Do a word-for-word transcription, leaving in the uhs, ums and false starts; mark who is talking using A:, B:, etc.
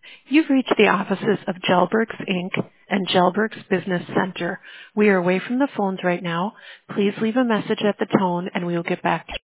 A: You've reached the offices of Gelbergs Incorporated and Gelbergs Business Center. We are away from the phones right now. Please leave a message at the tone and we will get back to you.